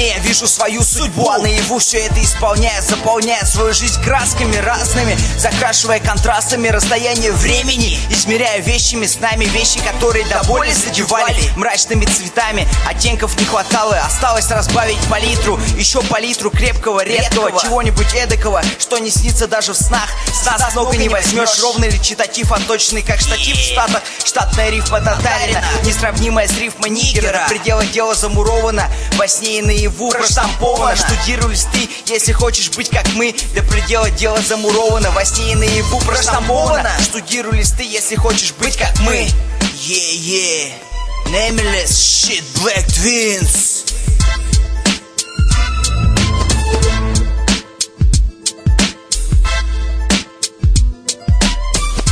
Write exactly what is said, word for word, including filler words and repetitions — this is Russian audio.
сне я вижу свою судьбу, а наяву все это исполняя, заполняя свою жизнь красками разными, закрашивая контрастами расстояние времени, измеряя вещами с нами, вещи, которые до боли задевали мрачными цветами. Оттенков не хватало, осталось разбавить палитру, еще палитру крепкого, редкого, чего-нибудь эдакого, что не снится даже в снах. С нас много не возьмешь, ровный речитатив, а точный как штатив в Штатах. Штатная рифма татарина, несравнимая с рифмой нигера. В пределах дела замуровано, во сне и наяву проштамповано. Штудируй листы, если хочешь быть как мы, до предела дела замуровано, во сне и наяву проштамповано. Штудируй листы, если хочешь быть как мы. Yeah, yeah, Nameless shit, Black Twins.